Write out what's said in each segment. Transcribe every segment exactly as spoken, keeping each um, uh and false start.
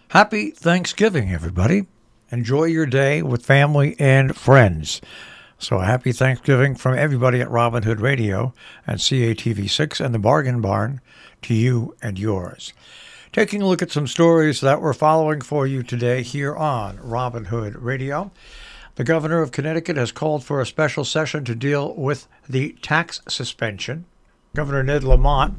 Happy Thanksgiving, everybody. Enjoy your day with family and friends. So happy Thanksgiving from everybody at Robin Hood Radio and C A T V six and the Bargain Barn to you and yours. Taking a look at some stories that we're following for you today here on Robin Hood Radio. The governor of Connecticut has called for a special session to deal with the tax suspension. Governor Ned Lamont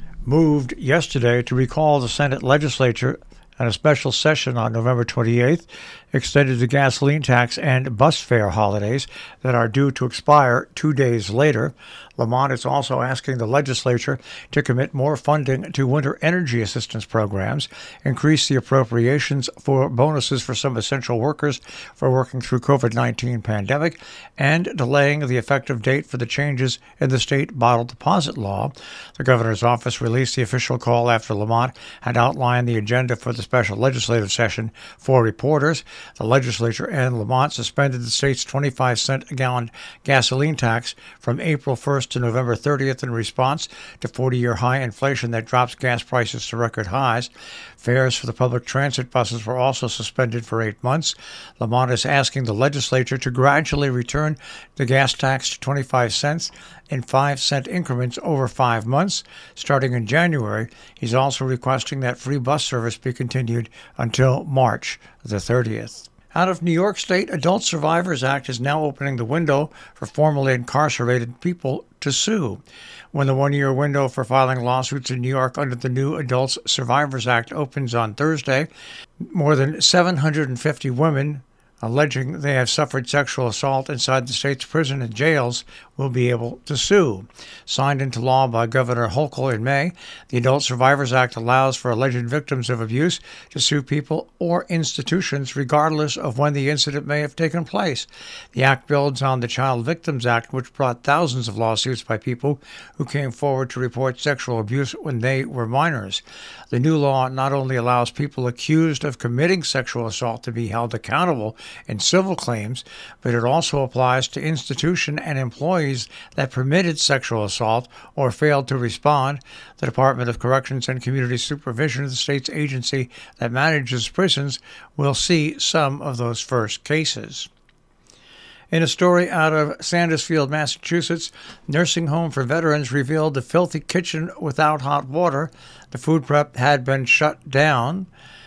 moved yesterday to recall the Senate legislature and a special session on November twenty-eighth extended the gasoline tax and bus fare holidays that are due to expire two days later. Lamont is also asking the legislature to commit more funding to winter energy assistance programs, increase the appropriations for bonuses for some essential workers for working through COVID nineteen pandemic, and delaying the effective date for the changes in the state bottle deposit law. The governor's office released the official call after Lamont had outlined the agenda for the special legislative session for reporters. The legislature and Lamont suspended the state's twenty-five cent a gallon gasoline tax from April first to November thirtieth in response to forty-year high inflation that drops gas prices to record highs. Fares for the public transit buses were also suspended for eight months. Lamont is asking the legislature to gradually return the gas tax to twenty-five cents in five cent increments over five months. Starting in January, he's also requesting that free bus service be continued until March the thirtieth. Out of New York State, Adult Survivors Act is now opening the window for formerly incarcerated people to sue. When the one-year window for filing lawsuits in New York under the new Adult Survivors Act opens on Thursday, more than seven hundred fifty women alleging they have suffered sexual assault inside the state's prison and jails will be able to sue. Signed into law by Governor Hochul in May, the Adult Survivors Act allows for alleged victims of abuse to sue people or institutions regardless of when the incident may have taken place. The act builds on the Child Victims Act, which brought thousands of lawsuits by people who came forward to report sexual abuse when they were minors. The new law not only allows people accused of committing sexual assault to be held accountable in civil claims, but it also applies to institutions and employees that permitted sexual assault or failed to respond. The Department of Corrections and Community Supervision, the state's agency that manages prisons, will see some of those first cases. In a story out of Sandusfield, Massachusetts, nursing home for veterans revealed the filthy kitchen without hot water. The food prep had been shut down.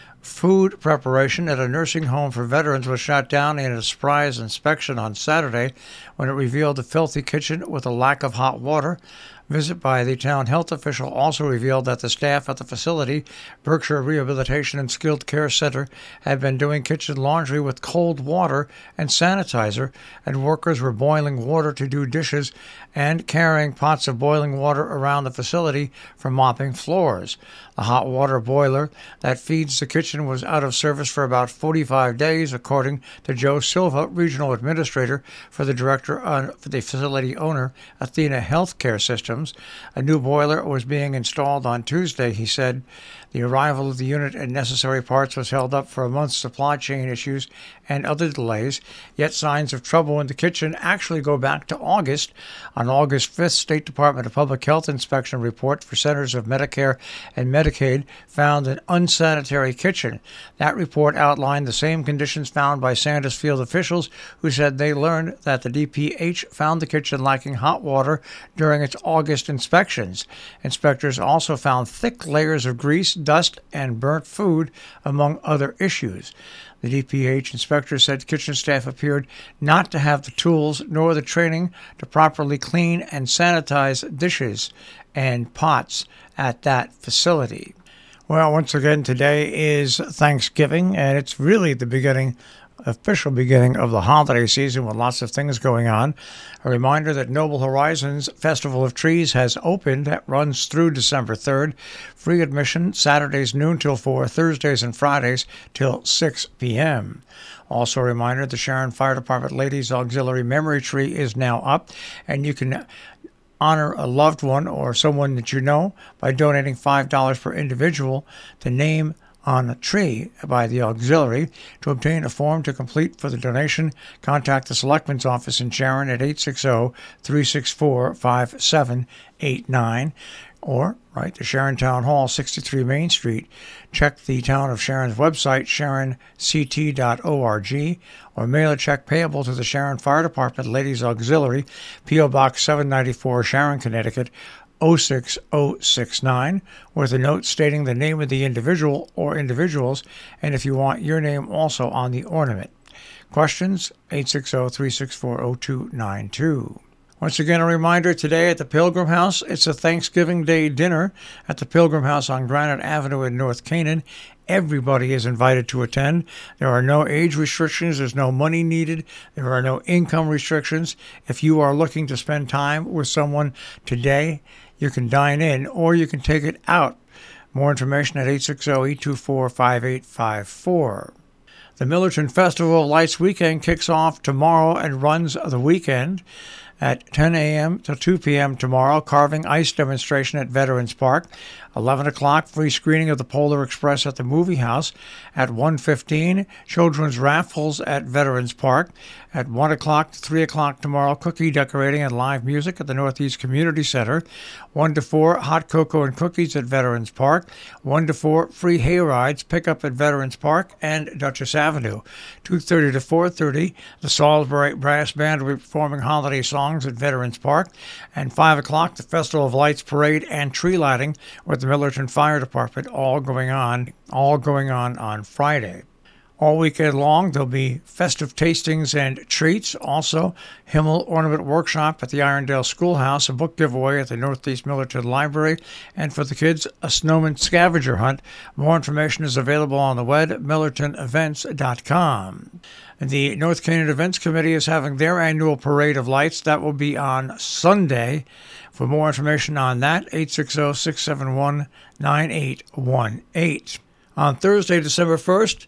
Food preparation at a nursing home for veterans was shut down in a surprise inspection on Saturday when it revealed the filthy kitchen with a lack of hot water. Visit by the town health official also revealed that the staff at the facility, Berkshire Rehabilitation and Skilled Care Center, had been doing kitchen laundry with cold water and sanitizer, and workers were boiling water to do dishes and carrying pots of boiling water around the facility for mopping floors. The hot water boiler that feeds the kitchen was out of service for about forty-five days, according to Joe Silva, regional administrator for the director of the facility owner, Athena Healthcare Systems. A new boiler was being installed on Tuesday, he said. The arrival of the unit and necessary parts was held up for a month's supply chain issues and other delays, yet signs of trouble in the kitchen actually go back to August. On August fifth, State Department of Public Health inspection report for Centers of Medicare and Medicaid found an unsanitary kitchen. That report outlined the same conditions found by Sandusfield officials, who said they learned that the D P H found the kitchen lacking hot water during its August inspections. Inspectors also found thick layers of grease, dust, and burnt food, among other issues. The D P H inspector said kitchen staff appeared not to have the tools nor the training to properly clean and sanitize dishes and pots at that facility. Well, once again, today is Thanksgiving, and it's really the beginning official beginning of the holiday season with lots of things going on. A reminder that Noble Horizons Festival of Trees has opened. That runs through December third. Free admission Saturdays noon till four, Thursdays and Fridays till six p.m. Also a reminder, the Sharon Fire Department Ladies Auxiliary Memory Tree is now up, and you can honor a loved one or someone that you know by donating five dollars per individual to name on a tree by the auxiliary. To obtain a form to complete for the donation, contact the Selectman's office in Sharon at eight six zero, three six four, five seven eight nine. or write to Sharon Town Hall, sixty-three Main Street. Check the Town of Sharon's website, sharon c t dot org, or mail a check payable to the Sharon Fire Department Ladies Auxiliary, P O. Box seven ninety-four, Sharon, Connecticut, oh six oh six nine, with a note stating the name of the individual or individuals, and if you want your name also on the ornament. Questions? eight six zero, three six four, zero two nine two. Once again, a reminder, today at the Pilgrim House, it's a Thanksgiving Day dinner at the Pilgrim House on Granite Avenue in North Canaan. Everybody is invited to attend. There are no age restrictions. There's no money needed. There are no income restrictions. If you are looking to spend time with someone today, you can dine in or you can take it out. More information at eight six zero, eight two four, five eight five four. The Millerton Festival of Lights weekend kicks off tomorrow and runs the weekend. At ten a.m. to two p.m. tomorrow, carving ice demonstration at Veterans Park. eleven o'clock, free screening of the Polar Express at the Movie House. At one fifteen, children's raffles at Veterans Park. At one o'clock to three o'clock tomorrow, cookie decorating and live music at the Northeast Community Center. one to four, hot cocoa and cookies at Veterans Park. one to four, free hay rides, pickup at Veterans Park and Dutchess Avenue. two thirty to four thirty, the Salisbury Brass Band will be performing holiday songs at Veterans Park. And five o'clock, the Festival of Lights Parade and tree lighting with the Millerton Fire Department, all going on, all going on on Friday. All weekend long, there'll be festive tastings and treats. Also, Himmel Ornament Workshop at the Irondale Schoolhouse, a book giveaway at the Northeast Millerton Library, and for the kids, a snowman scavenger hunt. More information is available on the web at millerton events dot com. The North Canaan Events Committee is having their annual Parade of Lights. That will be on Sunday. For more information on that, eight six zero, six seven one, nine eight one eight. On Thursday, December first,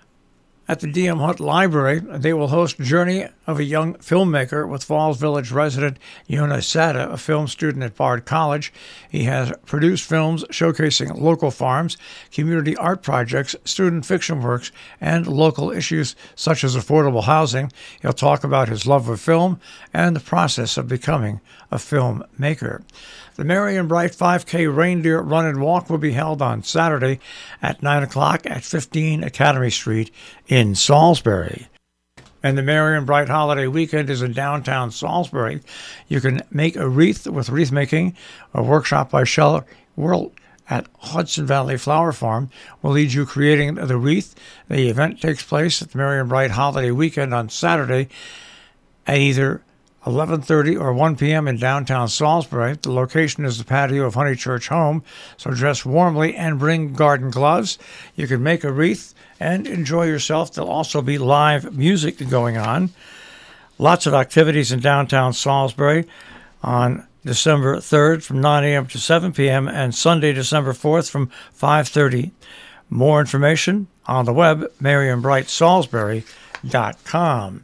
at the D M Hunt Library, they will host Journey of a Young Filmmaker with Falls Village resident Yona Sada, a film student at Bard College. He has produced films showcasing local farms, community art projects, student fiction works, and local issues such as affordable housing. He'll talk about his love of film and the process of becoming a filmmaker. The Marion Bright five K Reindeer Run and Walk will be held on Saturday at nine o'clock at fifteen Academy Street in Salisbury. And the Marion Bright Holiday Weekend is in downtown Salisbury. You can make a wreath with wreath making. A workshop by Shelley World at Hudson Valley Flower Farm will lead you creating the wreath. The event takes place at the Marion Bright Holiday Weekend on Saturday at either eleven thirty or one p.m. in downtown Salisbury. The location is the patio of Honeychurch Home, so dress warmly and bring garden gloves. You can make a wreath and enjoy yourself. There'll also be live music going on. Lots of activities in downtown Salisbury on December third from nine a.m. to seven p.m. and Sunday, December fourth from five thirty. More information on the web, marion bright salisbury dot com.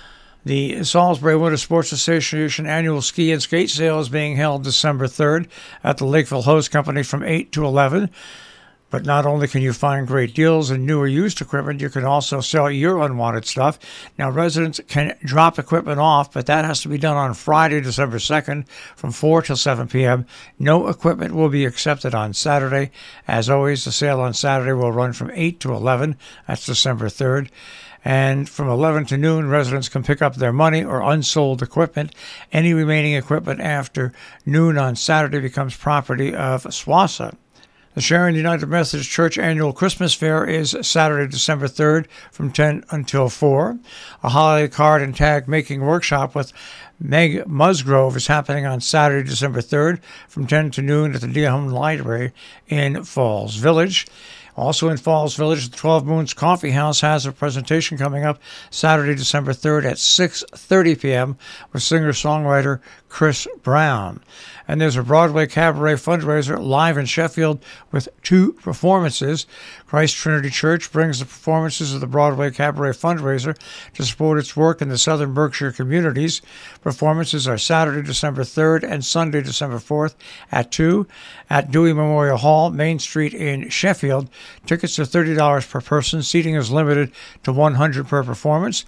The Salisbury Winter Sports Association annual ski and skate sale is being held December third at the Lakeville Hose Company from eight to eleven. But not only can you find great deals and new or used equipment, you can also sell your unwanted stuff. Now, residents can drop equipment off, but that has to be done on Friday, December second from four till seven p.m. No equipment will be accepted on Saturday. As always, the sale on Saturday will run from eight to eleven. That's December third. And from eleven to noon, residents can pick up their money or unsold equipment. Any remaining equipment after noon on Saturday becomes property of SWASA. The Sharon United Methodist Church Annual Christmas Fair is Saturday, December third from ten until four. A holiday card and tag making workshop with Meg Musgrove is happening on Saturday, December third from ten to noon at the D M Library in Falls Village. Also in Falls Village, the twelve Moons Coffee House has a presentation coming up Saturday, December third at six thirty p.m. with singer-songwriter Chris Brown. And there's a Broadway Cabaret fundraiser live in Sheffield with two performances. Christ Trinity Church brings the performances of the Broadway Cabaret fundraiser to support its work in the Southern Berkshire communities. Performances are Saturday, December third and Sunday, December fourth at two at Dewey Memorial Hall, Main Street in Sheffield. Tickets are thirty dollars per person. Seating is limited to one hundred per performance.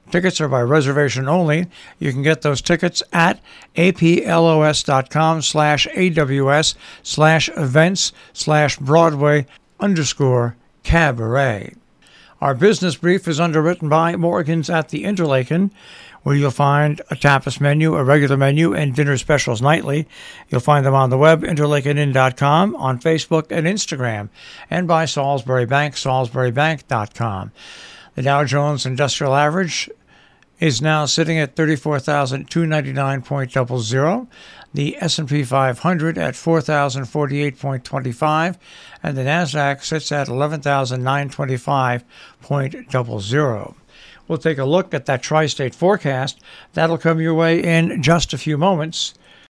Tickets are by reservation only. You can get those tickets at aplos.com slash AWS slash events slash Broadway underscore cabaret. Our business brief is underwritten by Morgan's at the Interlaken, where you'll find a tapas menu, a regular menu, and dinner specials nightly. You'll find them on the web, interlaken inn dot com, on Facebook and Instagram, and by Salisbury Bank, salisbury bank dot com. The Dow Jones Industrial Average is now sitting at thirty-four thousand two hundred ninety-nine point zero zero, the S and P five hundred at four thousand forty-eight point two five, and the NASDAQ sits at eleven thousand nine hundred twenty-five point zero zero. We'll take a look at that tri-state forecast. That'll come your way in just a few moments.